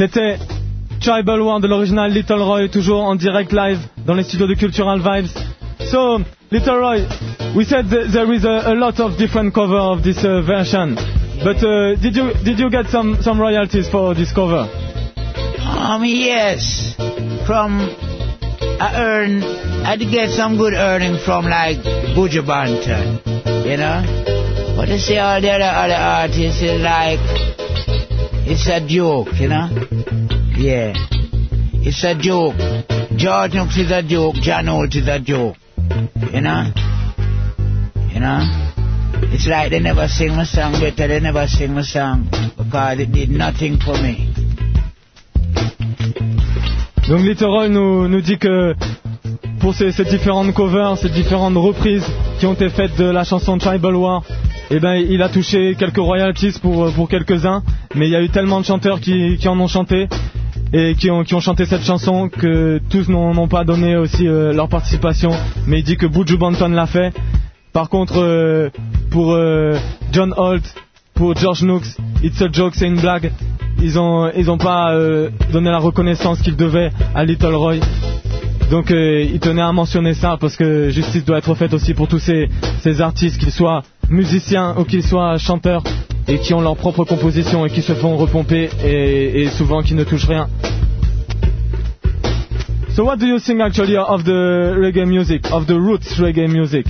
C'était Tribal War de l'original Little Roy, toujours en direct live dans les studios de Cultural Vibes. So, Little Roy, we said there is a lot of different cover of this version, but did you get some royalties for this cover? Yes. I did get some good earning from like Buju Banton, you know. But you see all the other artists is like, it's a joke, you know. Yeah, it's a joke. George Nooks is a joke. John Holt is a joke. You know. It's like they never sing my song better. They never sing my song because it did nothing for me. Donc Little Roy nous dit que pour ces différentes covers, ces différentes reprises qui ont été faites de la chanson Tribal War, eh ben il a touché quelques royalties pour quelques-uns, mais il y a eu tellement de chanteurs qui en ont chanté et qui ont chanté cette chanson que tous n'ont pas donné aussi leur participation, mais il dit que Buju Banton l'a fait. Par contre pour John Holt, pour George Nooks, It's a Joke, c'est une blague. Ils ont pas donné la reconnaissance qu'ils devaient à Little Roy. Donc il tenait à mentionner ça parce que justice doit être faite aussi pour tous ces artistes, qu'ils soient musiciens ou qu'ils soient chanteurs et qui ont leur propre composition et qui se font repomper et souvent qui ne touchent rien. So what do you think actually of the reggae music, of the roots reggae music?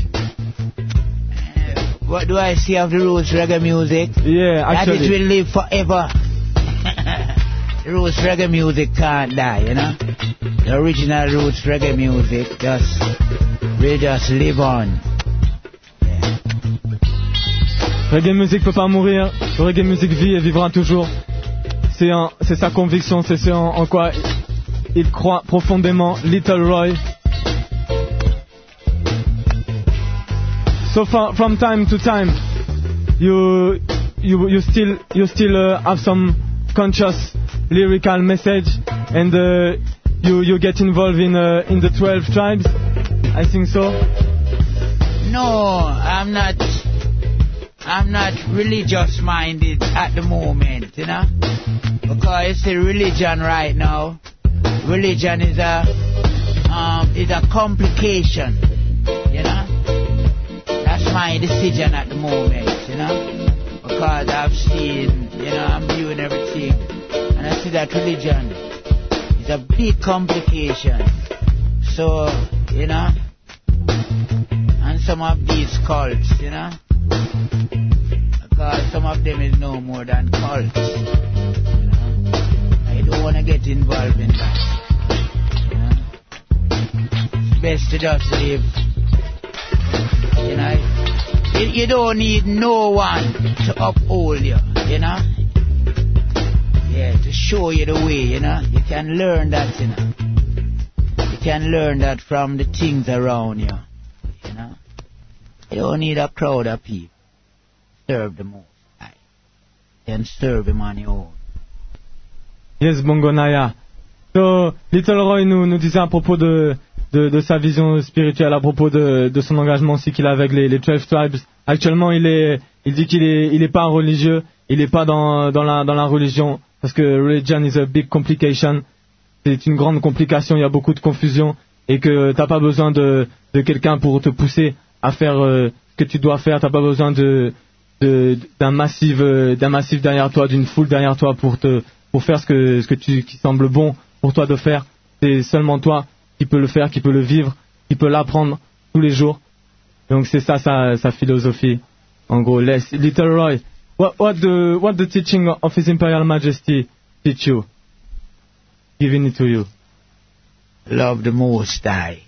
What do I see of the roots reggae music? Yeah, actually. That it will live forever. The roots reggae music can't die, you know. The original roots reggae music will just live on. Yeah. Reggae music peut pas mourir. Le reggae music vit et vivra toujours. C'est sa conviction, c'est ce en quoi il croit profondément, Little Roy. So from time to time, you still have some conscious lyrical message, and you get involved in the 12 tribes. I think so. No, I'm not religious minded at the moment, you know, because it's the religion right now. Religion is a complication, you know. That's my decision at the moment, you know, because I've seen, you know, I'm viewing everything, and I see that religion is a big complication. So, you know, and some of these cults, you know, because some of them is no more than cults, you know. I don't want to get involved in that, you know. It's best to just live. You know, you don't need no one to uphold you, you know. Yeah, to show you the way, you know. You can learn that, you know. You can learn that from the things around you, you know. You don't need a crowd of people. Serve the Most High. You can serve Him on your own. Yes, Bongo Naya. So, Little Roy nous disait à propos de sa vision spirituelle, à propos de son engagement aussi qu'il a avec les 12 tribes. Actuellement, il dit qu'il est pas religieux, il est pas dans la religion, parce que religion is a big complication. C'est une grande complication, il y a beaucoup de confusion, et que t'as pas besoin de quelqu'un pour te pousser à faire ce que tu dois faire. T'as pas besoin d'un massif derrière toi, d'une foule derrière toi pour faire qui semble bon pour toi de faire. C'est seulement toi qui peut le faire, qui peut le vivre, qui peut l'apprendre tous les jours. Donc c'est ça sa philosophie. En gros, Little Roy, what the teaching of His Imperial Majesty teach you? Giving it to you. Love the Most High.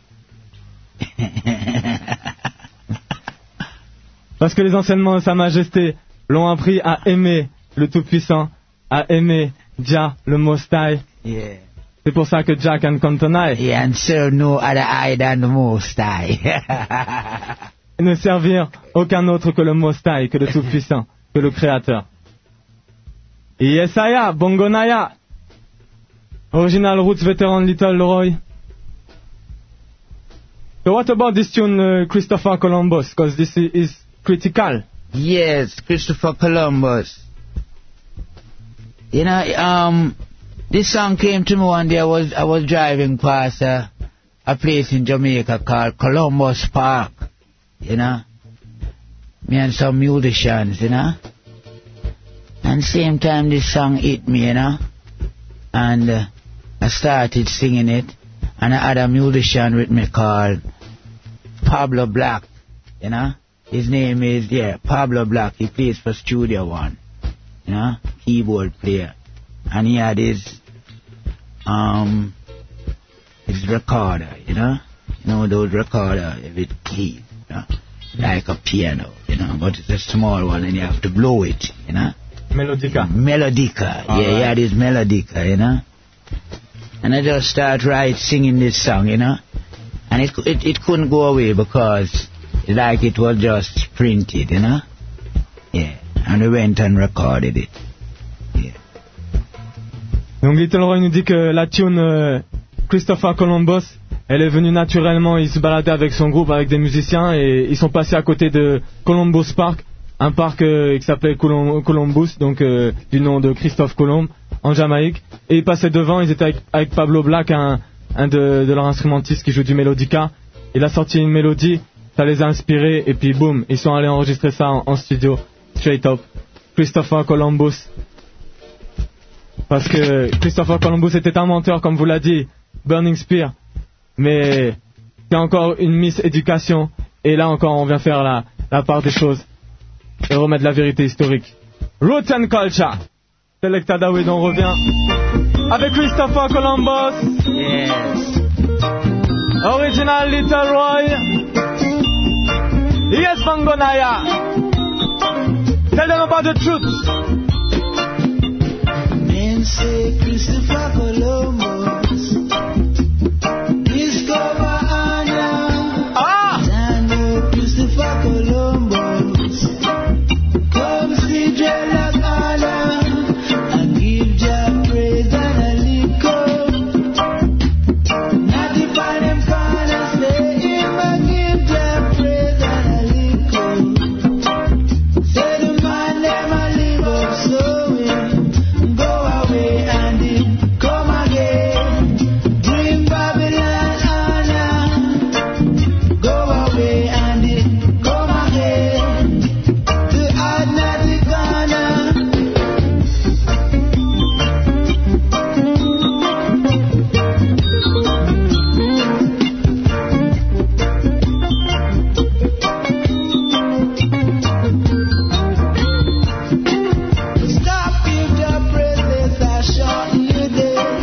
Parce que les enseignements de Sa Majesté l'ont appris à aimer le Tout-Puissant, à aimer Jah, le Most High. Yeah. C'est pour ça que Jah can contenai. Yeah, and serve no other eye than the Most High. Et ne servir aucun autre que le Most High, que le Tout-Puissant, que le Créateur. Yesaya, Bongo Naya. Original Roots veteran Little Roy. So what about this tune, Christopher Columbus? Because this is critical. Yes, Christopher Columbus. You know, This song came to me one day. I was driving past a place in Jamaica called Columbus Park, you know. Me and some musicians, you know. And same time this song hit me, you know. And I started singing it. And I had a musician with me called Pablo Black, you know. His name is, Pablo Black. He plays for Studio One, you know, keyboard player. And he had his recorder, you know. You know those recorder with keys, you know, like a piano, you know, but it's a small one and you have to blow it, you know. Melodica. He had his Melodica, you know. And I just started singing this song, you know. And it couldn't go away because like it was just printed, you know. Yeah. And we went and recorded it. Yeah. Donc Little Roy nous dit que la tune Christopher Columbus, elle est venue naturellement. Il se baladait avec son groupe, avec des musiciens, et ils sont passés à côté de Columbus Park, un parc qui s'appelait Columbus, donc du nom de Christophe Colomb, en Jamaïque. Et ils passaient devant, ils étaient avec Pablo Black, un de leurs instrumentistes qui joue du Melodica. Il a sorti une mélodie, ça les a inspirés, et puis boum, ils sont allés enregistrer ça en studio, straight up. Christopher Columbus. Parce que Christopher Columbus était un menteur, comme vous l'a dit, Burning Spear. Mais c'est encore une miséducation. Et là encore, on vient faire la part des choses et remettre la vérité historique. Roots and Culture. Selecta Dawid, on revient avec Christopher Columbus. Yes. Original Little Roy. Yes, Mangonaya. Tell them about the truth. Men say Christopher Columbus discover Anna. I know Christopher Columbus come see Dreadlock Anna and give Jah praise and a lick not if I them corner say him and give Jah praise and a lick say the man them a live up so him go away and him come again bring Babylon Anna go away and him come again the hard not the corner. Stop give the praises I shorten you day.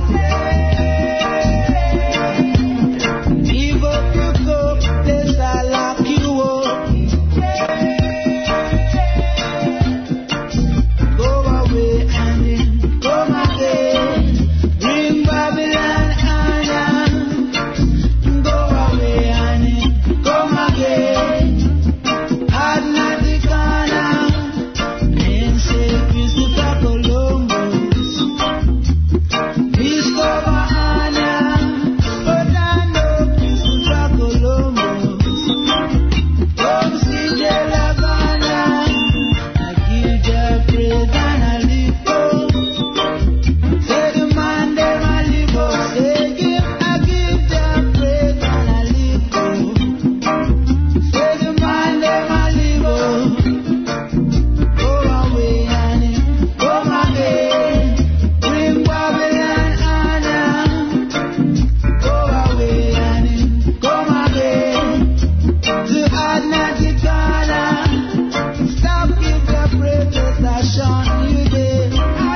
Give up your cup, this I lock you up. Go away and then come again. Bring Babylon Anna. Go away and then come again. Hard not the corner. Men say Christopher Columbus discover Anna, but I know Christopher Columbus come see Dreadlock Anna. I give Jah praise and I lift up. Say the man them a live up. Say I give Jah praise and I lift up. Say the man them a live up. Go away and him come again. Bring Babylon Anna. Go away and him come again. The hard not the corner. Stop give the praises I shun you there.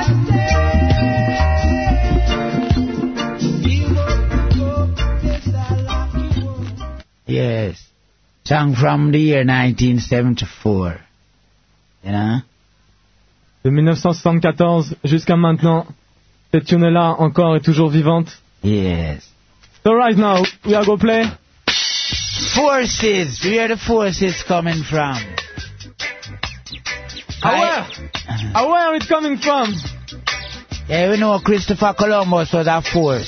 Give up the cup, yes I lock you up. Yes. Song from the year 1974. You know? De 1974 jusqu'à maintenant, cette tune-là encore est toujours vivante. Yes. So right now, we are going to play. Forces. Where are the forces coming from? Where it's coming from? Yeah, we know Christopher Columbus was a force.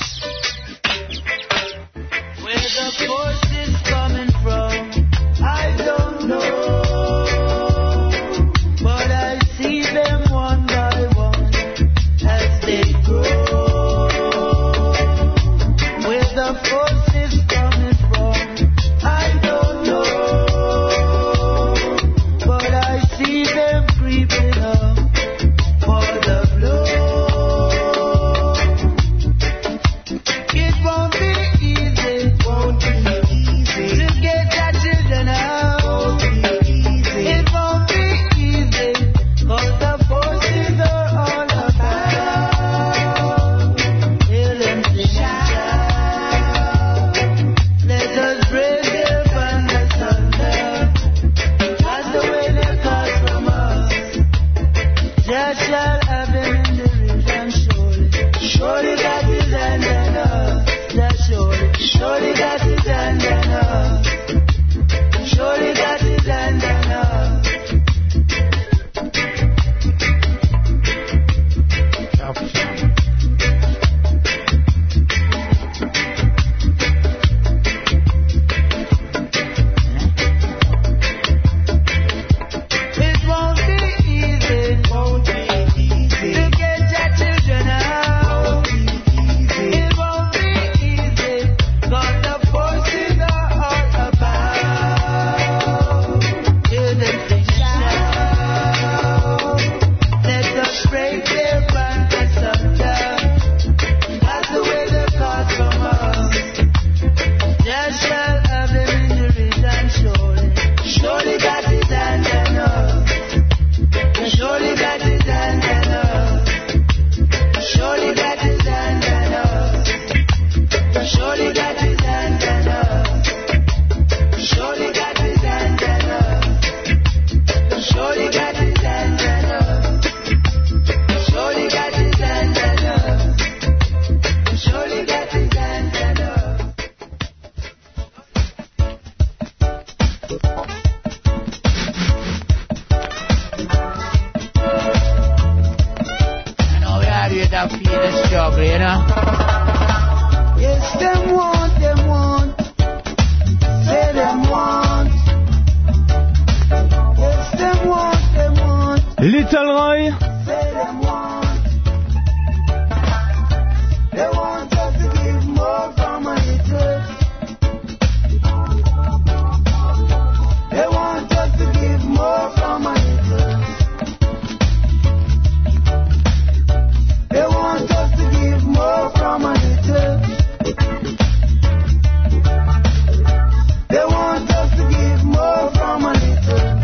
Where the force is coming from, I don't know. But I see them one by one as they grow. you that feel the struggle, you know. Yes, them want. Say them want. Yes, them want. Little Roy. Say them want. They want us to give more from a little. They want us to give more from a little. They want us to give more from a little. They want us to give more from a little.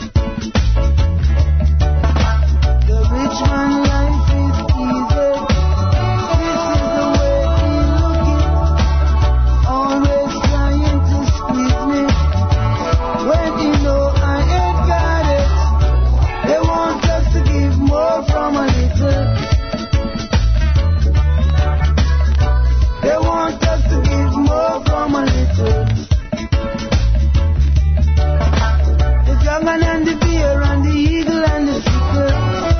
The rich man life is easy. This is the way he looking. Always trying to squeeze me. When he know I ain't got it. They want us to give more from a little. They want us to give more from a little. The dragon and the bear and the eagle and the seeker.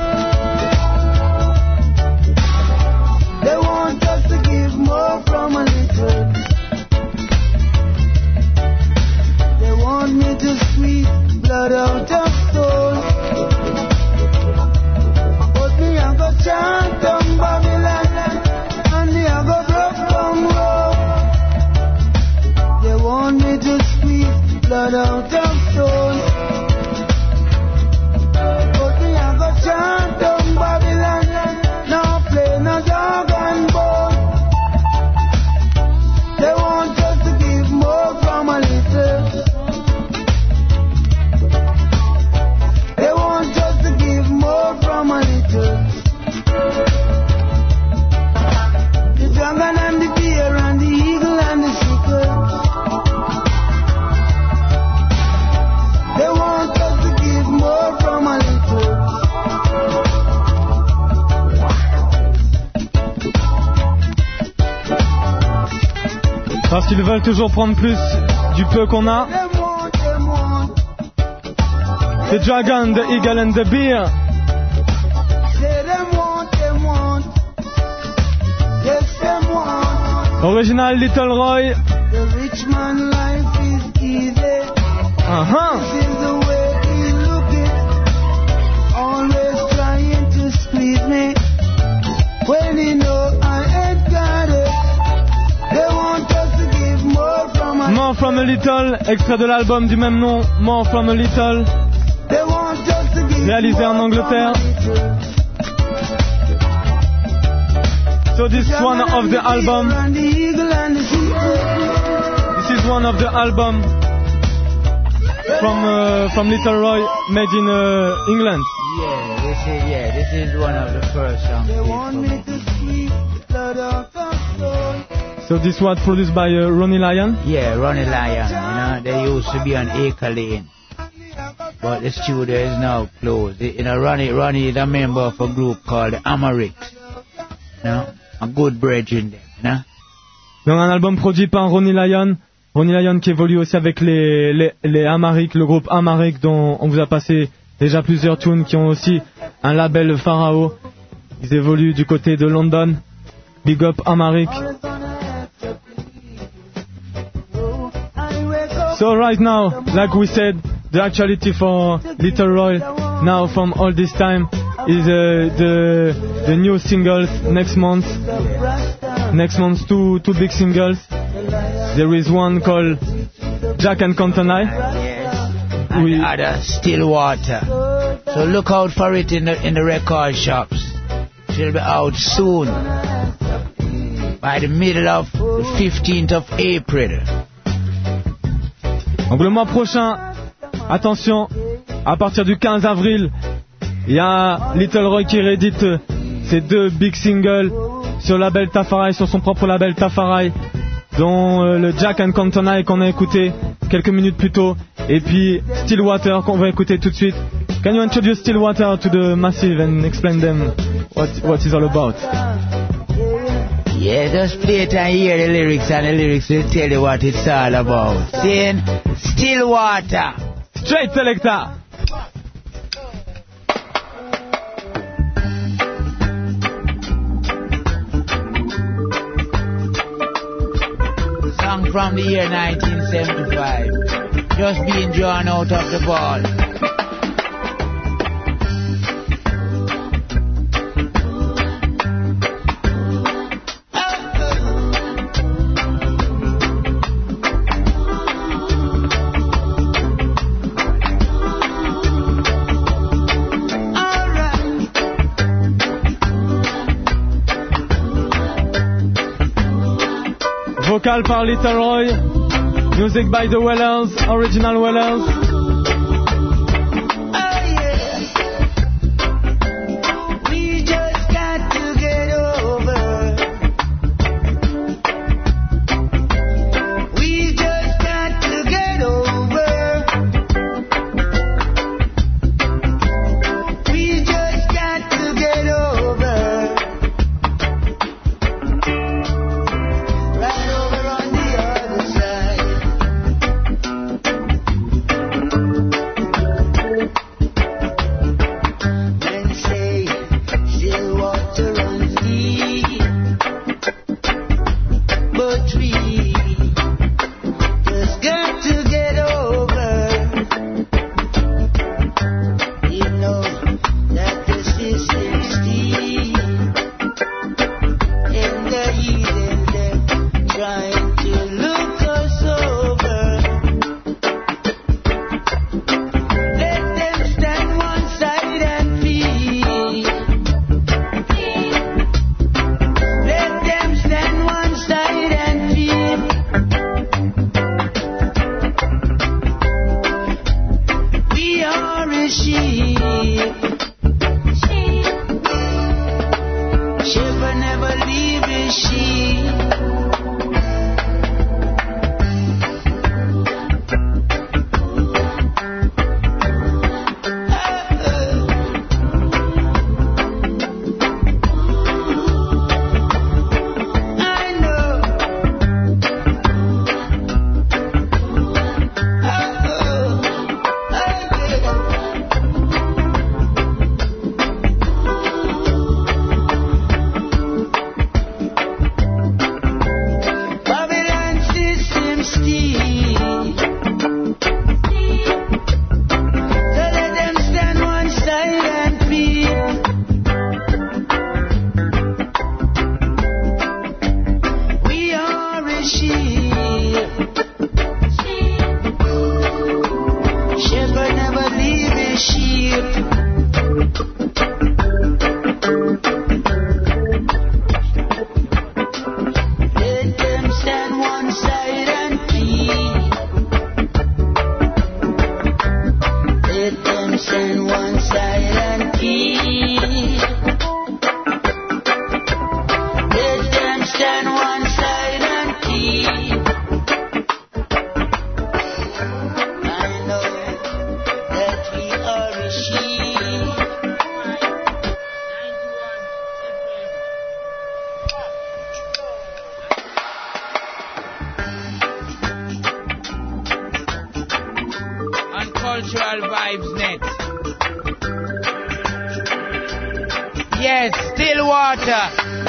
They want us to give more from a little. They want me to squeeze blood out of stone. But me I go chant on Babylon and me I go broke from road. They want me to squeeze blood out of stone. But me I go chant on Babylon, now play no dog and bone. They want us to give more from a little. They want us to give more from a little. The dragon and the bear and the eagle and the seeker. They want us to give more from a little. Parce qu'ils veulent toujours prendre plus du peu qu'on a. Them want. The dragon, the eagle and the bear. Say them want. Yes, them want. Original Little Roy. The rich man life is easy. This is the way he looking. Always trying to squeeze me. When he know I ain't got it. They want us to give more from a More from a Little, extrait de l'album du même nom, More from a Little, They want us to give réalisé more en Angleterre. from a little. So this is one of the album. And the eagle and the seeker. This is one of the album from Little Roy made in England. This is one of the first songs. They want me to squeeze blood out of stone. So this was produced by Ronnie Lyon. Yeah, Ronnie Lyon, you know, they used to be on Acre Lane. But the studio is now closed. You know, Ronnie is a member of a group called the Amaricks. You know, a good brethren there, you know. Donc un album produit par Ronnie Lyon. Ronnie Lyon qui évolue aussi avec les Amaric, le groupe Amaric dont on vous a passé déjà plusieurs tunes, qui ont aussi un label Pharao. Ils évoluent du côté de London. Big up Amaric. So right now, like we said, the actuality for Little Roy now from all this time is the new singles next month. Next month, two big singles. There is one called Jack and Canton Eye. And the other, Stillwater. So look out for it in the record shops. It will be out soon. By the middle of the 15th of April. Donc le mois prochain, attention, à partir du 15 avril, il y a Little Roy qui réédite ses deux big singles sur le label Tafari, sur son propre label Tafari, dont le Jack and Canton Eye qu'on a écouté quelques minutes plus tôt, et puis Stillwater qu'on va écouter tout de suite. Can you introduce Stillwater to the Massive and explain them what it's all about? Yeah, just play it and hear the lyrics, and the lyrics will tell you what it's all about. Saying Stillwater. Straight selector. song from the year 1975. Just being drawn out of the ball. Vocal par Little Roy, music by the Wellers, original Wellers. Cultural Vibes Net. Yes, Stillwater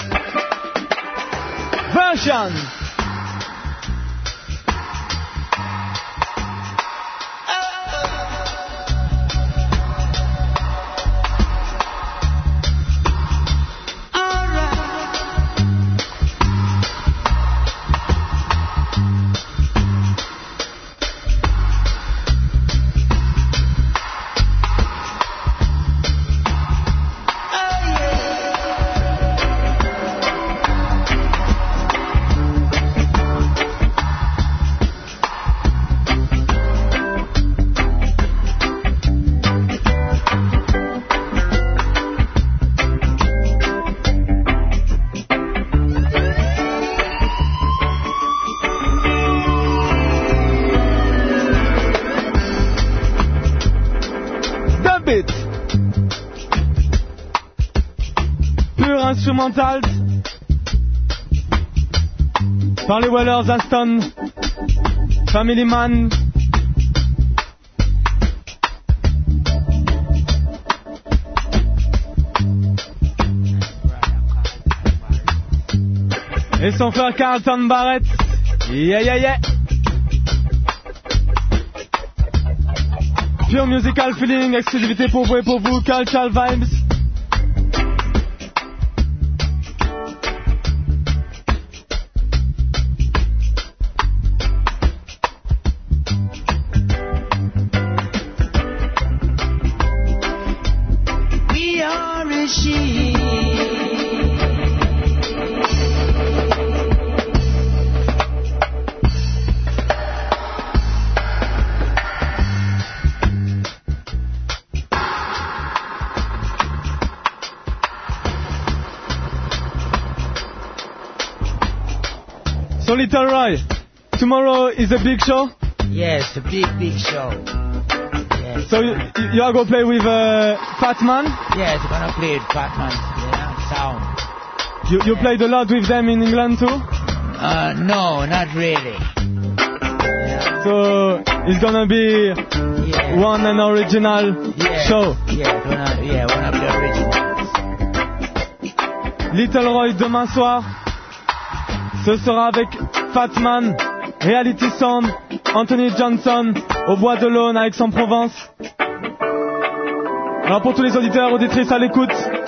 version. Instrumental par les Wellers, Aston, Family Man. Et son frère Carlton Barrett. Yeah. Pure musical feeling, exclusivité pour vous et pour vous, Cultural Vibes. We are a sheep. So Little Roy, tomorrow is a big show. Yes, a big show. Yes. So you are gonna play with Fat Man. Yes, we're gonna play with Fat Man. Yeah, sound. You played a lot with them in England too. No, not really. Yeah. So it's gonna be one and original show. Yeah, one of the originals. Little Roy demain soir. Ce sera avec Fat Man, Reality Sound, Anthony Johnson, au Bois de l'Aune à Aix-en-Provence. Alors pour tous les auditeurs, auditrices à l'écoute,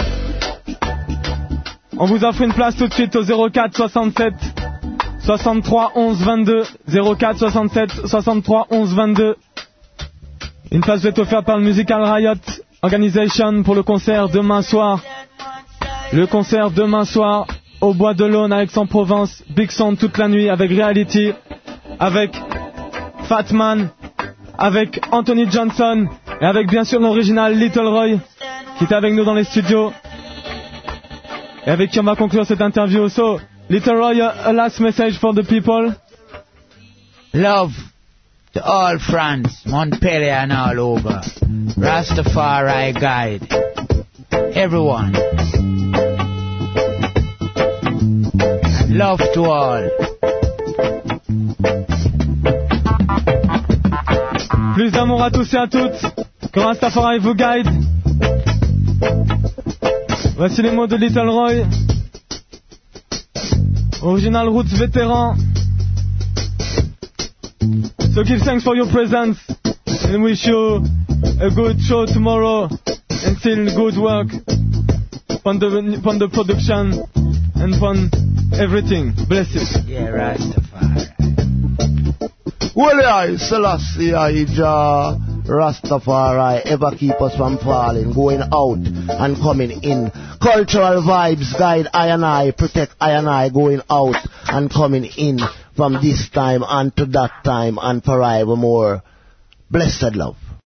on vous offre une place tout de suite au 04 67 63 11 22. 04 67 63 11 22. Une place vous est offerte par le Musical Riot Organization pour le concert demain soir. Le concert demain soir au Bois de l'Aune à Aix-en-Provence, Big Sound toute la nuit avec Reality, avec Fat Man, avec Anthony Johnson et avec bien sûr l'original Little Roy qui est avec nous dans les studios et avec qui on va conclure cette interview. So, Little Roy, a last message for the people. Love to all France, Montpellier and all over. Rastafari guide. Everyone. Love to all. Plus d'amour à tous et à toutes. Que Rastafari vous guide. Voici les mots de Little Roy. Original Roots vétéran. So give thanks for your presence and wish you a good show tomorrow and still good work on the production and on everything. Bless you. Yeah, Rastafari. Well, I, Selassie, I, Jah, Rastafari, ever keep us from falling, going out and coming in. Cultural vibes guide I and I, protect I and I, going out and coming in from this time and to that time and forevermore. Blessed love.